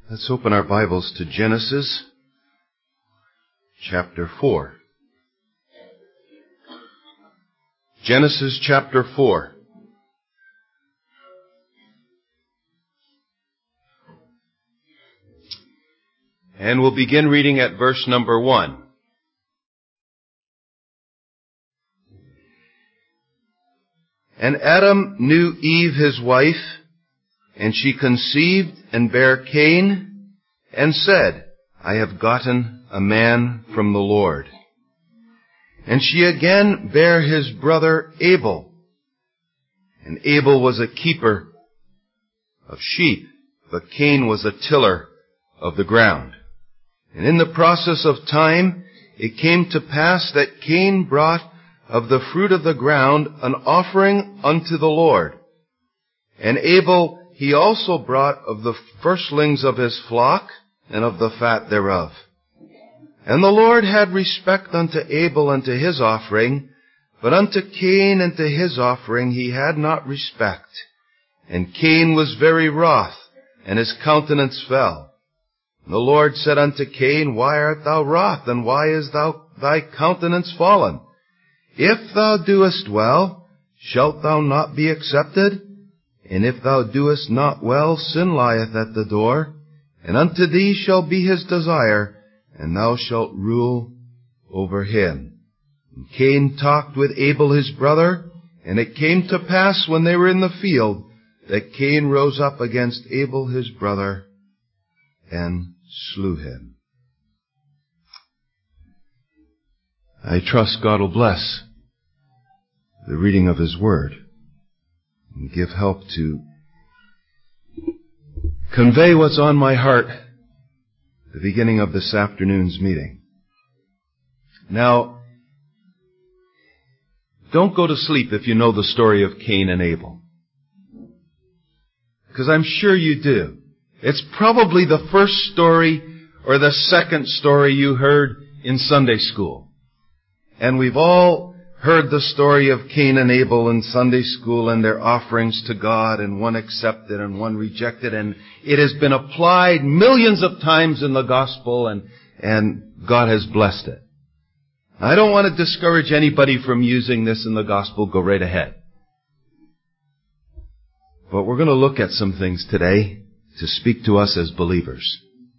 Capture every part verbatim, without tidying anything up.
Let's open our Bibles to Genesis chapter four. Genesis chapter four. And we'll begin reading at verse number one. And Adam knew Eve his wife, and she conceived and bare Cain, and said, I have gotten a man from the Lord. And she again bare his brother Abel. And Abel was a keeper of sheep, but Cain was a tiller of the ground. And in the process of time, it came to pass that Cain brought of the fruit of the ground an offering unto the Lord. And Abel he also brought of the firstlings of his flock and of the fat thereof. And the Lord had respect unto Abel and to his offering, but unto Cain and to his offering he had not respect. And Cain was very wroth, and his countenance fell. And the Lord said unto Cain, Why art thou wroth, and why is thou thy countenance fallen? If thou doest well, shalt thou not be accepted? And if thou doest not well, sin lieth at the door, and unto thee shall be his desire, and thou shalt rule over him. And Cain talked with Abel his brother, and it came to pass when they were in the field, that Cain rose up against Abel his brother, and slew him. I trust God will bless the reading of His Word and give help to convey what's on my heart at the beginning of this afternoon's meeting. Now, don't go to sleep if you know the story of Cain and Abel, because I'm sure you do. It's probably the first story or the second story you heard in Sunday school. And we've all heard the story of Cain and Abel in Sunday school and their offerings to God, and one accepted and one rejected, and it has been applied millions of times in the gospel, and, and God has blessed it. I don't want to discourage anybody from using this in the gospel. Go right ahead. But we're going to look at some things today to speak to us as believers.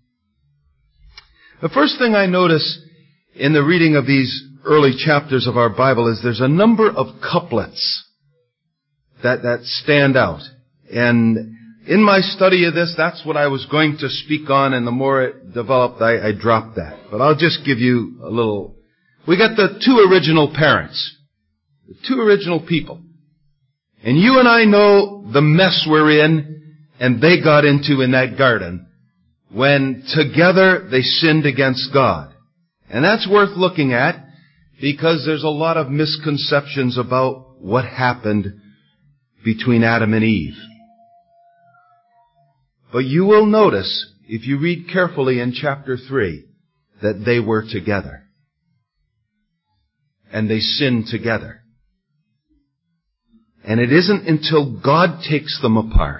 The first thing I notice in the reading of these early chapters of our Bible is there's a number of couplets that, that stand out. And in my study of this, that's what I was going to speak on, and the more it developed, I, I dropped that. But I'll just give you a little. We got the two original parents, the two original people. And you and I know the mess we're in, and they got into in that garden when together they sinned against God. And that's worth looking at, because there's a lot of misconceptions about what happened between Adam and Eve. But you will notice, if you read carefully in chapter three, that they were together. And they sinned together. And it isn't until God takes them apart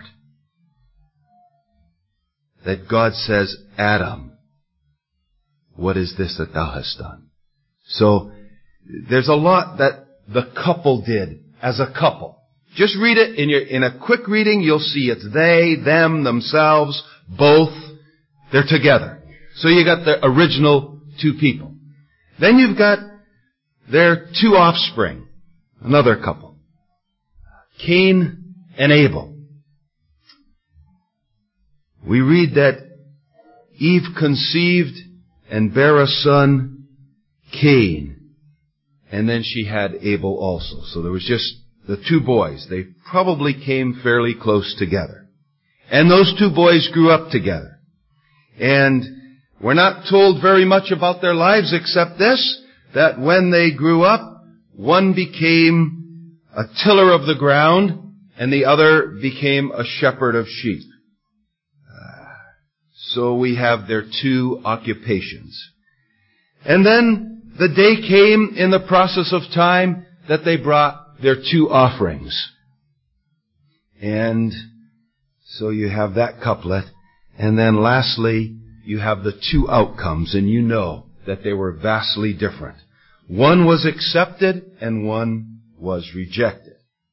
that God says, Adam, what is this that thou hast done? So, there's a lot that the couple did as a couple. Just read it in your, in a quick reading, you'll see it's they, them, themselves, both. They're together. So you got the original two people. Then you've got their two offspring, another couple. Cain and Abel. We read that Eve conceived and bare a son, Cain. And then she had Abel also. So there was just the two boys. They probably came fairly close together. And those two boys grew up together. And we're not told very much about their lives except this, that when they grew up, one became a tiller of the ground, and the other became a shepherd of sheep. So we have their two occupations. And then the day came in the process of time that they brought their two offerings. And so you have that couplet. And then lastly, you have the two outcomes, and you know that they were vastly different. One was accepted and one was rejected.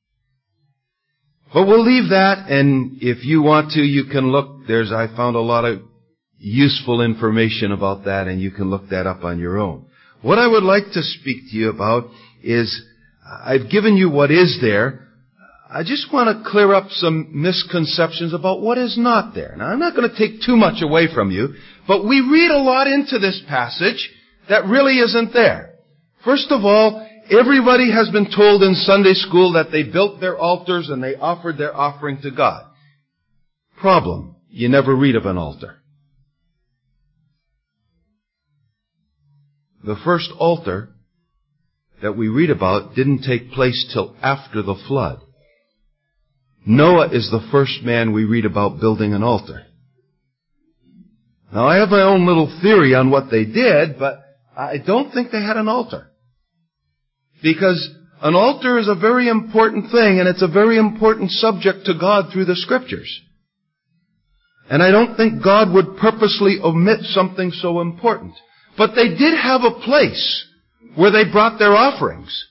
But we'll leave that, and if you want to, you can look. There's, I found a lot of useful information about that, and you can look that up on your own. What I would like to speak to you about is, I've given you what is there. I just want to clear up some misconceptions about what is not there. Now, I'm not going to take too much away from you, but we read a lot into this passage that really isn't there. First of all, everybody has been told in Sunday school that they built their altars and they offered their offering to God. Problem, you never read of an altar. The first altar that we read about didn't take place till after the flood. Noah is the first man we read about building an altar. Now, I have my own little theory on what they did, but I don't think they had an altar. Because an altar is a very important thing, and it's a very important subject to God through the Scriptures. And I don't think God would purposely omit something so important. But they did have a place where they brought their offerings.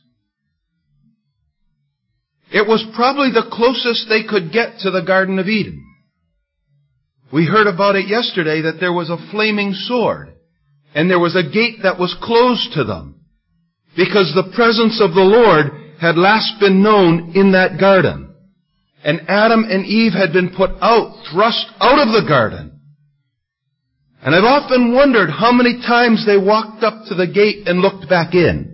It was probably the closest they could get to the Garden of Eden. We heard about it yesterday that there was a flaming sword, and there was a gate that was closed to them, because the presence of the Lord had last been known in that garden. And Adam and Eve had been put out, thrust out of the garden. And I've often wondered how many times they walked up to the gate and looked back in.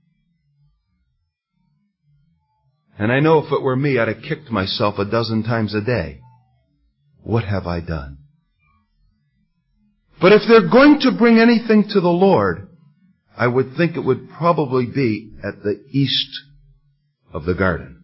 And I know if it were me, I'd have kicked myself a dozen times a day. What have I done? But if they're going to bring anything to the Lord, I would think it would probably be at the east of the garden.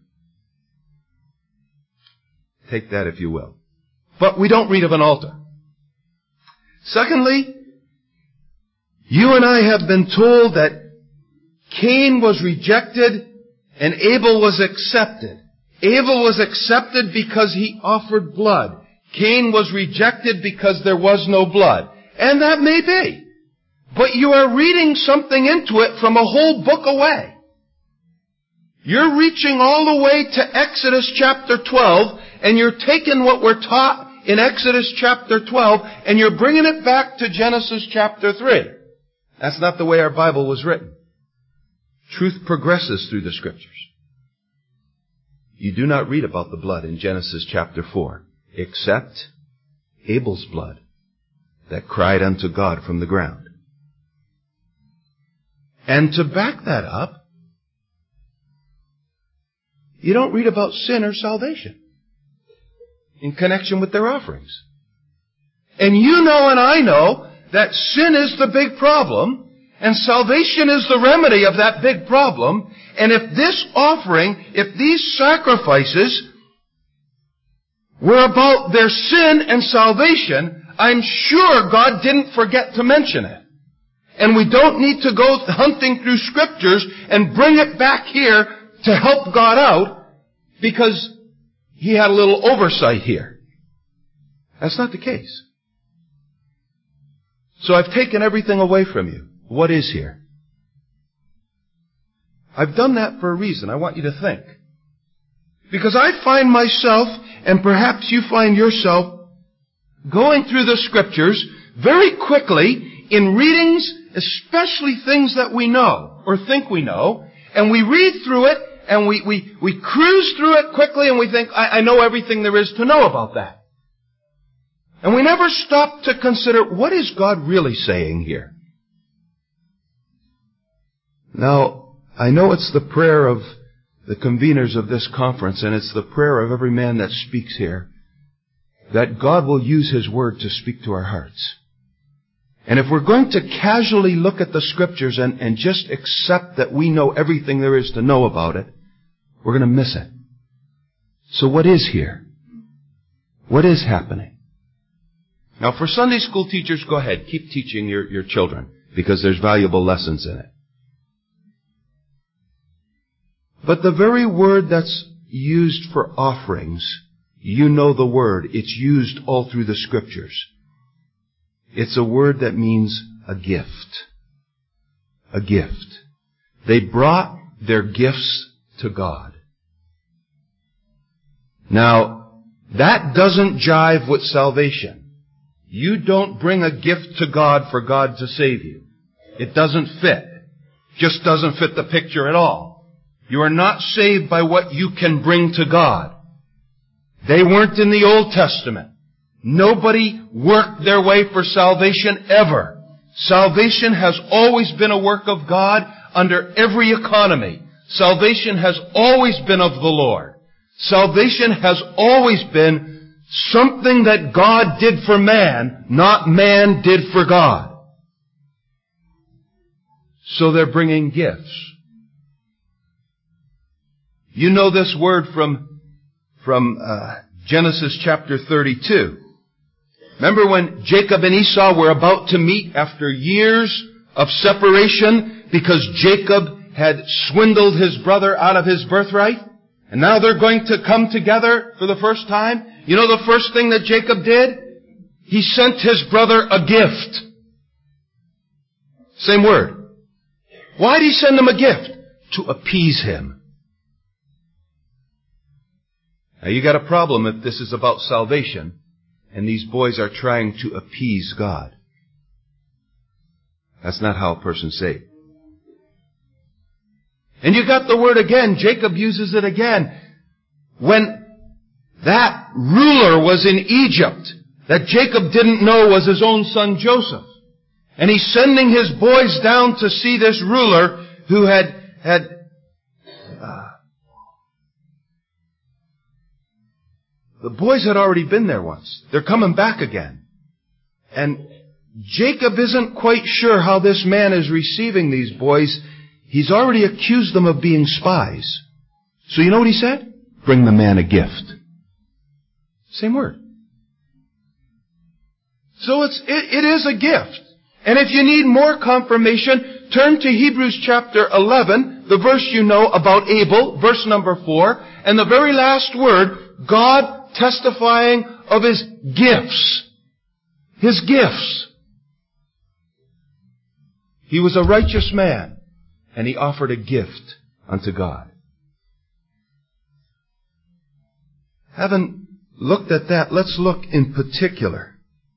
Take that if you will. But we don't read of an altar. Secondly, you and I have been told that Cain was rejected and Abel was accepted. Abel was accepted because he offered blood. Cain was rejected because there was no blood. And that may be. But you are reading something into it from a whole book away. You're reaching all the way to Exodus chapter twelve, and you're taking what we're taught in Exodus chapter twelve, and you're bringing it back to Genesis chapter three. That's not the way our Bible was written. Truth progresses through the Scriptures. You do not read about the blood in Genesis chapter four, except Abel's blood that cried unto God from the ground. And to back that up, you don't read about sin or salvation in connection with their offerings. And you know and I know that sin is the big problem, and salvation is the remedy of that big problem. And if this offering, if these sacrifices were about their sin and salvation, I'm sure God didn't forget to mention it. And we don't need to go hunting through Scriptures and bring it back here to help God out because He had a little oversight here. That's not the case. So I've taken everything away from you. What is here? I've done that for a reason. I want you to think. Because I find myself, and perhaps you find yourself, going through the Scriptures very quickly in readings, especially things that we know or think we know, and we read through it and we, we, we cruise through it quickly and we think, I, I know everything there is to know about that. And we never stop to consider, what is God really saying here? Now, I know it's the prayer of the conveners of this conference, and it's the prayer of every man that speaks here, that God will use His Word to speak to our hearts. And if we're going to casually look at the Scriptures and, and just accept that we know everything there is to know about it, we're going to miss it. So what is here? What is happening? Now, for Sunday school teachers, go ahead. Keep teaching your, your children, because there's valuable lessons in it. But the very word that's used for offerings You know the word. It's used all through the Scriptures. It's a word that means a gift. A gift. They brought their gifts to God. Now, that doesn't jive with salvation. You don't bring a gift to God for God to save you. It doesn't fit. Just doesn't fit the picture at all. You are not saved by what you can bring to God. They weren't in the Old Testament. Nobody worked their way for salvation ever. Salvation has always been a work of God under every economy. Salvation has always been of the Lord. Salvation has always been something that God did for man, not man did for God. So they're bringing gifts. You know this word from, from uh, Genesis chapter thirty-two. Remember when Jacob and Esau were about to meet after years of separation because Jacob had swindled his brother out of his birthright? And now they're going to come together for the first time. You know the first thing that Jacob did? He sent his brother a gift. Same word. Why did he send him a gift? To appease him. Now you got a problem if this is about salvation and these boys are trying to appease God. That's not how a person's saved. And you got the word again. Jacob uses it again. When that ruler was in Egypt, that Jacob didn't know was his own son Joseph. And he's sending his boys down to see this ruler who had, had, uh, the boys had already been there once. They're coming back again. And Jacob isn't quite sure how this man is receiving these boys. He's already accused them of being spies. So you know what he said? Bring the man a gift. Same word. So it's, it, it is a gift. And if you need more confirmation, turn to Hebrews chapter eleven, the verse you know about Abel, verse number four, and the very last word, God testifying of His gifts. His gifts. He was a righteous man, and he offered a gift unto God. Having looked at that, let's look in particular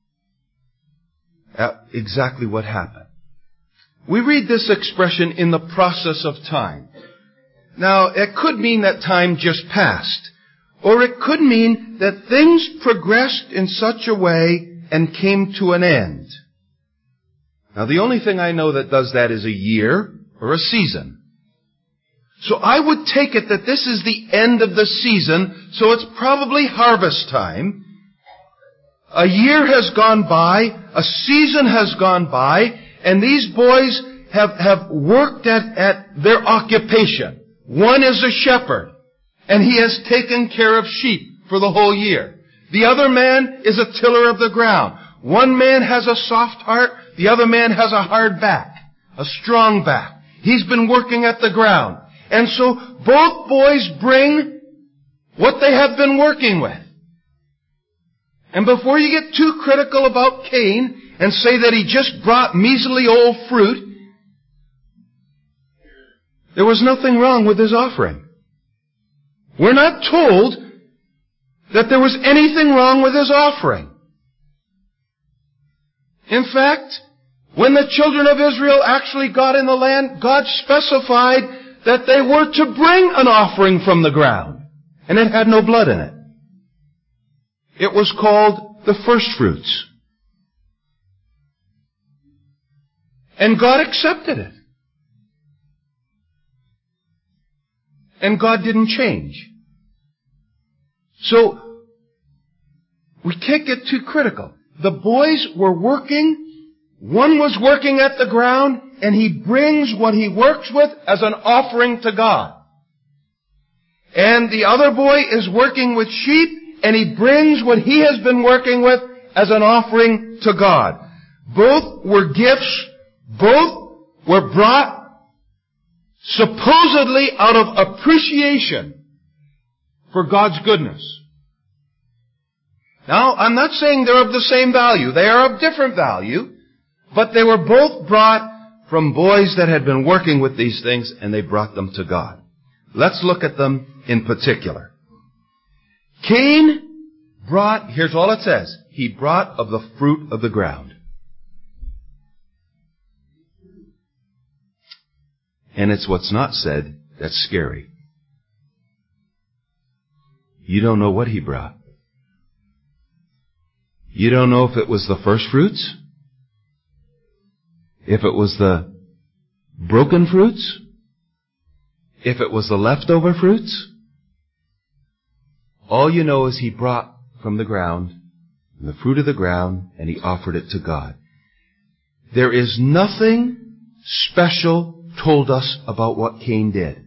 at exactly what happened. We read this expression, in the process of time. Now, it could mean that time just passed, or it could mean that things progressed in such a way and came to an end. Now, the only thing I know that does that is a year or a season. So I would take it that this is the end of the season, so it's probably harvest time. A year has gone by, a season has gone by, and these boys have, have worked at, at their occupation. One is a shepherd, and he has taken care of sheep for the whole year. The other man is a tiller of the ground. One man has a soft heart, the other man has a hard back, a strong back. He's been working at the ground. And so both boys bring what they have been working with. And before you get too critical about Cain and say that he just brought measly old fruit, there was nothing wrong with his offering. We're not told that there was anything wrong with his offering. In fact, when the children of Israel actually got in the land, God specified that they were to bring an offering from the ground. And it had no blood in it. It was called the first fruits. And God accepted it. And God didn't change. So, we can't get too critical. The boys were working. One was working at the ground, and he brings what he works with as an offering to God. And the other boy is working with sheep, and he brings what he has been working with as an offering to God. Both were gifts. Both were brought supposedly out of appreciation for God's goodness. Now, I'm not saying they're of the same value. They are of different value, but they were both brought from boys that had been working with these things, and they brought them to God. Let's look at them in particular. Cain brought, here's all it says, he brought of the fruit of the ground. And it's what's not said that's scary. You don't know what he brought. You don't know if it was the first fruits, if it was the broken fruits, if it was the leftover fruits. All you know is he brought from the ground, the fruit of the ground, and he offered it to God. There is nothing special told us about what Cain did.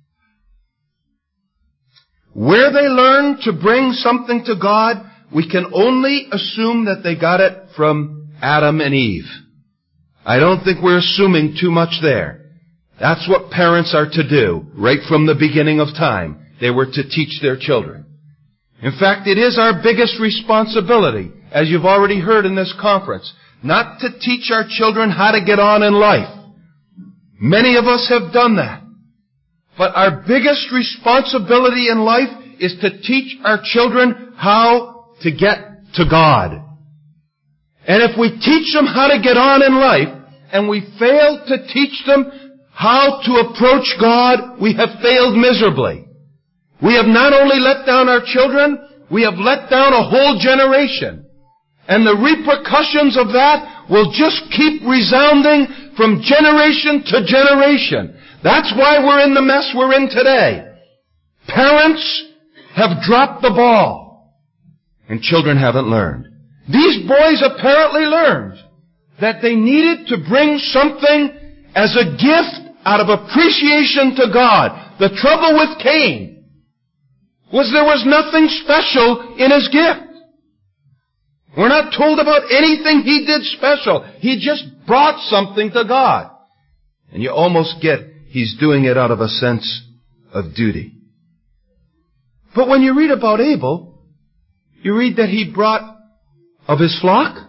Where they learned to bring something to God, we can only assume that they got it from Adam and Eve. I don't think we're assuming too much there. That's what parents are to do right from the beginning of time. They were to teach their children. In fact, it is our biggest responsibility, as you've already heard in this conference, not to teach our children how to get on in life. Many of us have done that. But our biggest responsibility in life is to teach our children how to get to God. And if we teach them how to get on in life, and we fail to teach them how to approach God, we have failed miserably. We have not only let down our children, we have let down a whole generation. And the repercussions of that will just keep resounding from generation to generation. That's why we're in the mess we're in today. Parents have dropped the ball, and children haven't learned. These boys apparently learned that they needed to bring something as a gift out of appreciation to God. The trouble with Cain was there was nothing special in his gift. We're not told about anything he did special. He just brought something to God. And you almost get he's doing it out of a sense of duty. But when you read about Abel, you read that he brought of his flock?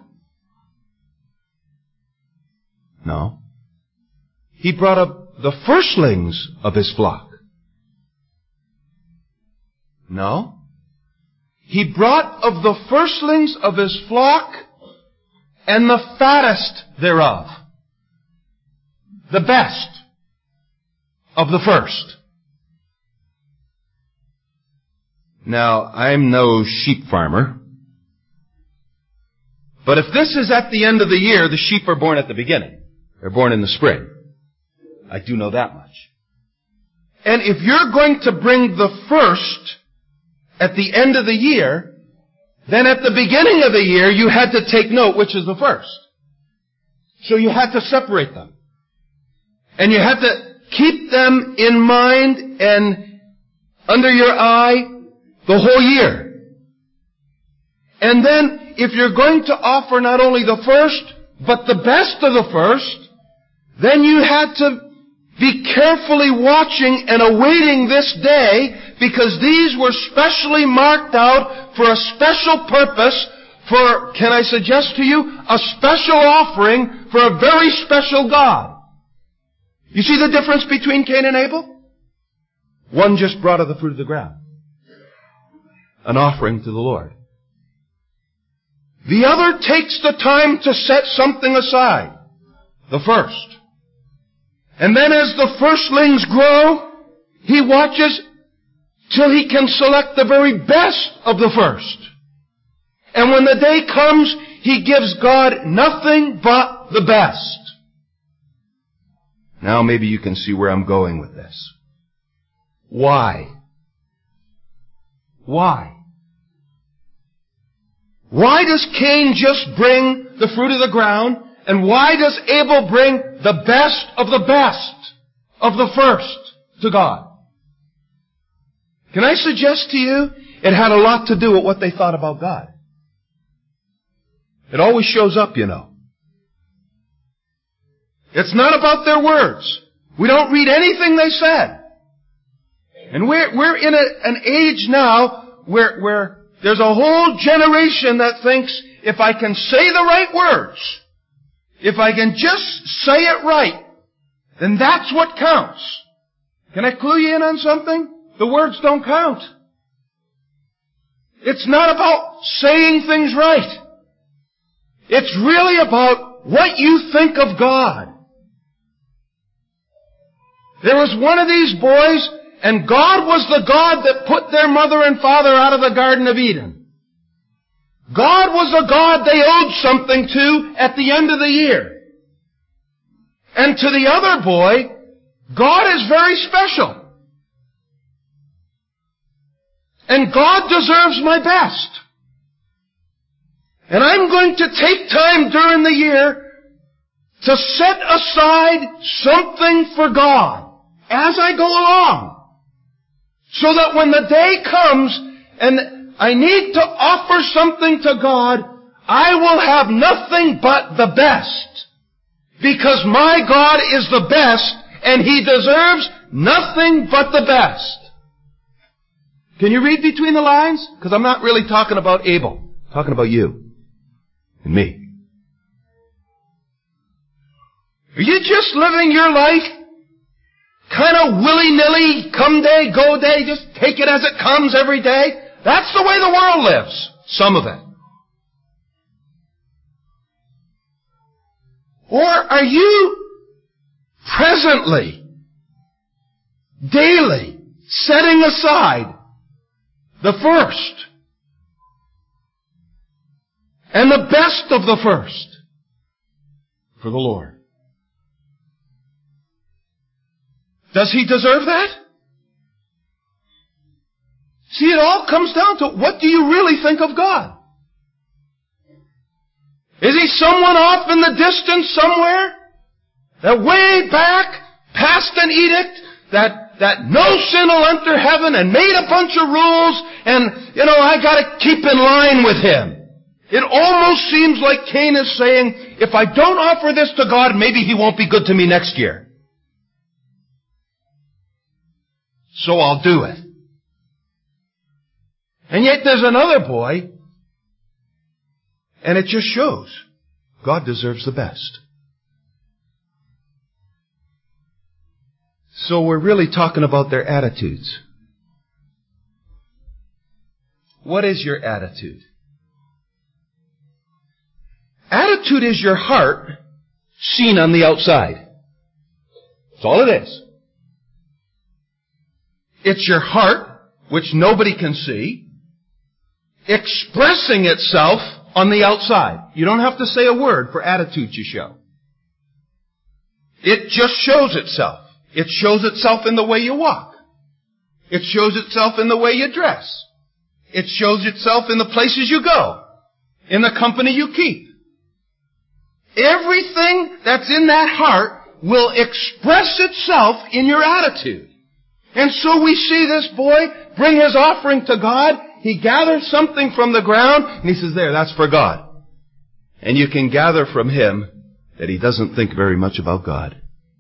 No. He brought of the firstlings of his flock. No. He brought of the firstlings of his flock and the fattest thereof. The best of the first. Now, I'm no sheep farmer, but if this is at the end of the year, the sheep are born at the beginning. They're born in the spring. I do know that much. And if you're going to bring the first at the end of the year, then at the beginning of the year, you had to take note which is the first. So you had to separate them. And you had to keep them in mind and under your eye the whole year. And then, if you're going to offer not only the first, but the best of the first, then you had to be carefully watching and awaiting this day, because these were specially marked out for a special purpose, for, can I suggest to you, a special offering for a very special God. You see the difference between Cain and Abel? One just brought of the fruit of the ground, an offering to the Lord. The other takes the time to set something aside, the first. And then as the firstlings grow, he watches till he can select the very best of the first. And when the day comes, he gives God nothing but the best. Now maybe you can see where I'm going with this. Why? Why? Why does Cain just bring the fruit of the ground, and why does Abel bring the best of the best of the first to God? Can I suggest to you, it had a lot to do with what they thought about God. It always shows up, you know. It's not about their words. We don't read anything they said. And we're, we're in a, an age now where, where There's a whole generation that thinks if I can say the right words, if I can just say it right, then that's what counts. Can I clue you in on something? The words don't count. It's not about saying things right. It's really about what you think of God. There was one of these boys, and God was the God that put their mother and father out of the Garden of Eden. God was the God they owed something to at the end of the year. And to the other boy, God is very special. And God deserves my best. And I'm going to take time during the year to set aside something for God as I go along. So that when the day comes and I need to offer something to God, I will have nothing but the best. Because my God is the best and He deserves nothing but the best. Can you read between the lines? Because I'm not really talking about Abel. I'm talking about you and me. Are you just living your life kind of willy-nilly, come day, go day, just take it as it comes every day? That's the way the world lives. Some of it. Or are you presently, daily, setting aside the first and the best of the first for the Lord? Does He deserve that? See, it all comes down to what do you really think of God? Is He someone off in the distance somewhere that way back passed an edict that, that no sin will enter heaven and made a bunch of rules and, you know, I gotta keep in line with Him? It almost seems like Cain is saying, if I don't offer this to God, maybe He won't be good to me next year. So I'll do it. And yet there's another boy, and it just shows God deserves the best. So we're really talking about their attitudes. What is your attitude? Attitude is your heart seen on the outside. That's all it is. It's your heart, which nobody can see, expressing itself on the outside. You don't have to say a word for attitude you show. It just shows itself. It shows itself in the way you walk. It shows itself in the way you dress. It shows itself in the places you go, in the company you keep. Everything that's in that heart will express itself in your attitude. And so we see this boy bring his offering to God. He gathers something from the ground, and he says, there, that's for God. And you can gather from him that he doesn't think very much about God.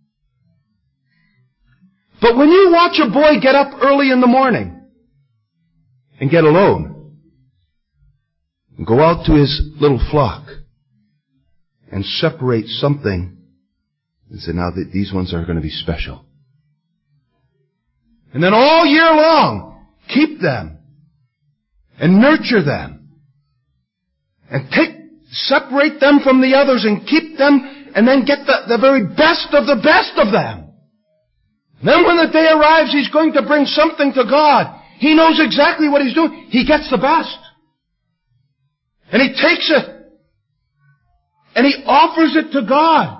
But when you watch a boy get up early in the morning and get alone and go out to his little flock and separate something and say, now that these ones are going to be special. And then all year long, keep them and nurture them and take, separate them from the others and keep them and then get the, the very best of the best of them. And then when the day arrives, he's going to bring something to God. He knows exactly what he's doing. He gets the best. And he takes it. And he offers it to God.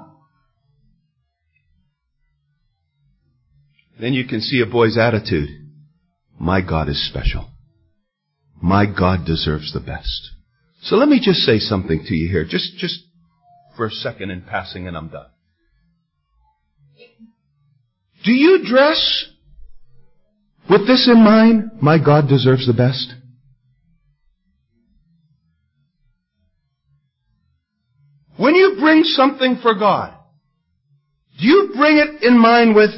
Then you can see a boy's attitude. My God is special. My God deserves the best. So let me just say something to you here, just, just for a second in passing, and I'm done. Do you dress with this in mind? My God deserves the best. When you bring something for God, do you bring it in mind with,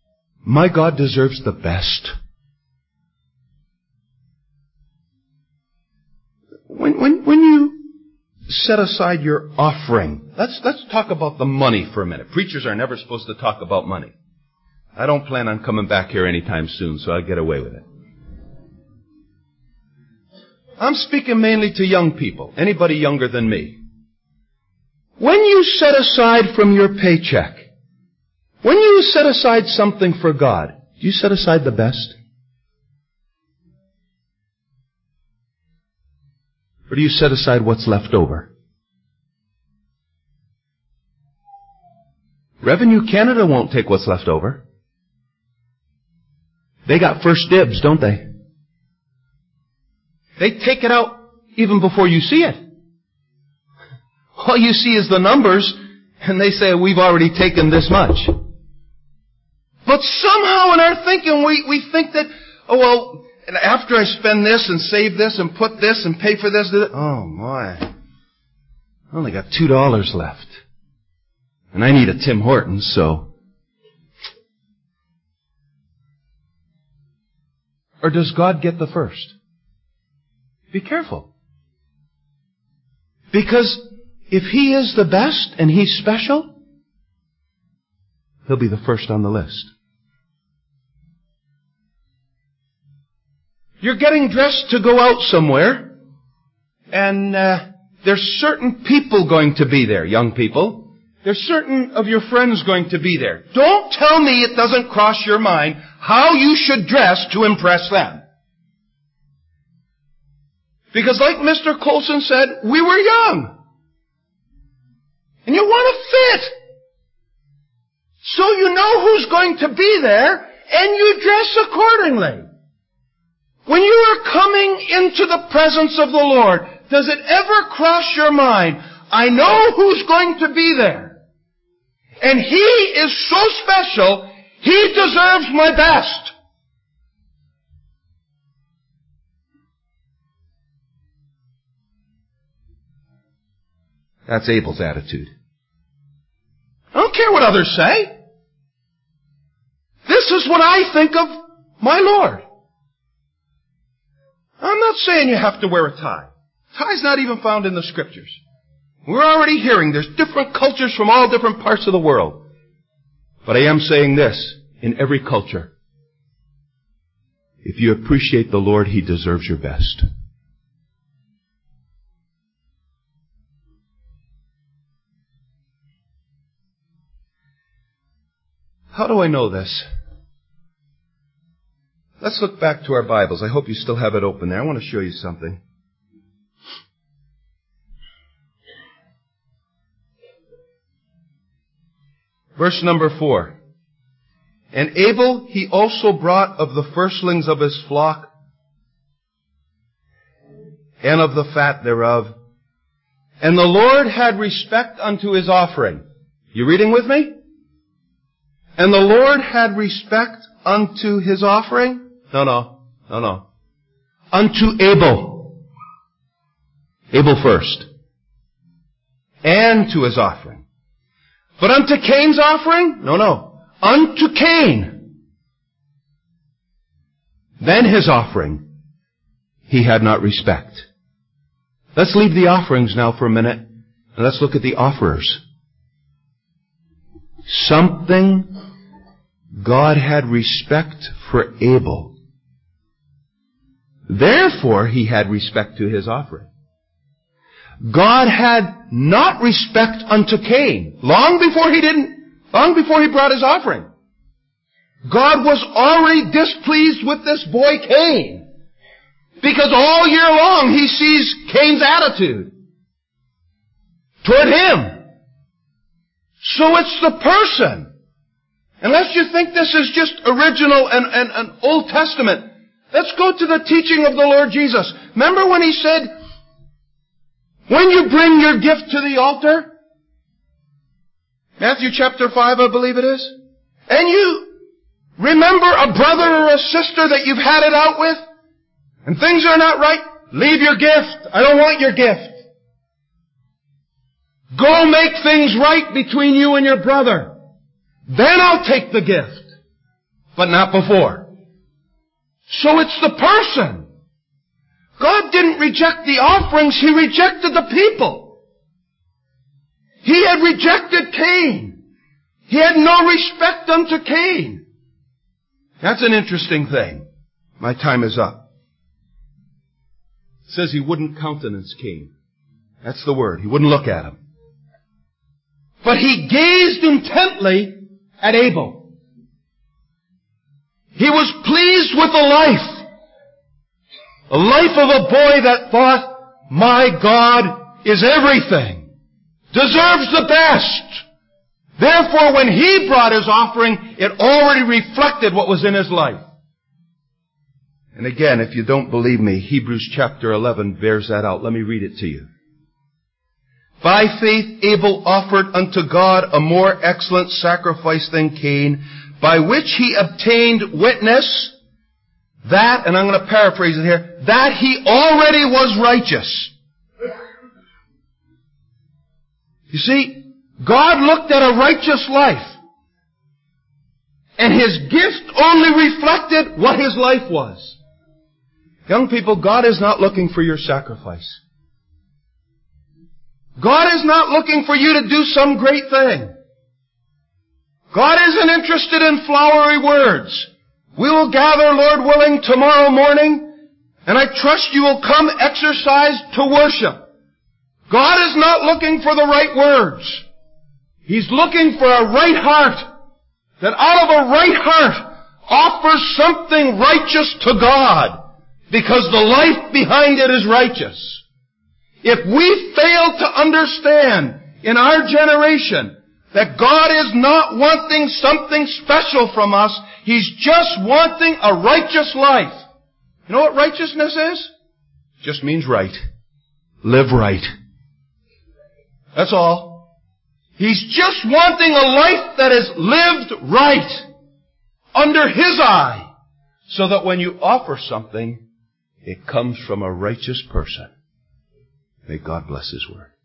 my God deserves the best? When, when, when you set aside your offering, let's, let's talk about the money for a minute. Preachers are never supposed to talk about money. I don't plan on coming back here anytime soon, so I'll get away with it. I'm speaking mainly to young people, anybody younger than me. When you set aside from your paycheck, when you set aside something for God, do you set aside the best? Or do you set aside what's left over? Revenue Canada won't take what's left over. They got first dibs, don't they? They take it out even before you see it. All you see is the numbers, and they say, we've already taken this much. But somehow in our thinking, we, we think that, oh, well, after I spend this and save this and put this and pay for this, oh, my, I only got two dollars left. And I need a Tim Hortons, so. Or does God get the first? Be careful. Because if He is the best and He's special, He'll be the first on the list. You're getting dressed to go out somewhere, and uh, there's certain people going to be there, young people. There's certain of your friends going to be there. Don't tell me it doesn't cross your mind how you should dress to impress them. Because like Mister Colson said, we were young. And you want to fit. So you know who's going to be there, and you dress accordingly. When you are coming into the presence of the Lord, does it ever cross your mind, I know who's going to be there. And He is so special, He deserves my best. That's Abel's attitude. I don't care what others say. This is what I think of my Lord. I'm not saying you have to wear a tie. Tie's not even found in the Scriptures. We're already hearing there's different cultures from all different parts of the world. But I am saying this, in every culture, if you appreciate the Lord, He deserves your best. How do I know this? Let's look back to our Bibles. I hope you still have it open there. I want to show you something. Verse number four. And Abel he also brought of the firstlings of his flock and of the fat thereof. And the Lord had respect unto his offering. You reading with me? And the Lord had respect unto his offering? No, no, no, no. Unto Abel. Abel first. And to his offering. But unto Cain's offering? No, no. Unto Cain. Then his offering. He had not respect. Let's leave the offerings now for a minute, and let's look at the offerers. Something God had respect for Abel. Therefore, He had respect to his offering. God had not respect unto Cain. Long before he didn't, long before he brought his offering. God was already displeased with this boy Cain. Because all year long he sees Cain's attitude toward him. So it's the person. Unless you think this is just original and, and, and Old Testament, let's go to the teaching of the Lord Jesus. Remember when He said, when you bring your gift to the altar, Matthew chapter five, I believe it is, and you remember a brother or a sister that you've had it out with, and things are not right, leave your gift. I don't want your gift. Go make things right between you and your brother. Then I'll take the gift. But not before. So it's the person God didn't reject the offerings, He rejected the people. He had rejected Cain. He had no respect unto Cain. That's an interesting thing. My time is up. It says He wouldn't countenance Cain. That's the word. He wouldn't look at him. But He gazed intently at Abel. He was pleased with the life. A life of a boy that thought, my God is everything, deserves the best. Therefore, when he brought his offering, it already reflected what was in his life. And again, if you don't believe me, Hebrews chapter eleven bears that out. Let me read it to you. By faith Abel offered unto God a more excellent sacrifice than Cain, by which he obtained witness that, and I'm going to paraphrase it here, that he already was righteous. You see, God looked at a righteous life, and His gift only reflected what his life was. Young people, God is not looking for your sacrifice. God is not looking for you to do some great thing. God isn't interested in flowery words. We will gather, Lord willing, tomorrow morning, and I trust you will come exercised to worship. God is not looking for the right words. He's looking for a right heart, that out of a right heart offers something righteous to God, because the life behind it is righteous. If we fail to understand in our generation that God is not wanting something special from us, He's just wanting a righteous life. You know what righteousness is? It just means right. Live right. That's all. He's just wanting a life that is lived right under His eye, so that when you offer something, it comes from a righteous person. May God bless His word.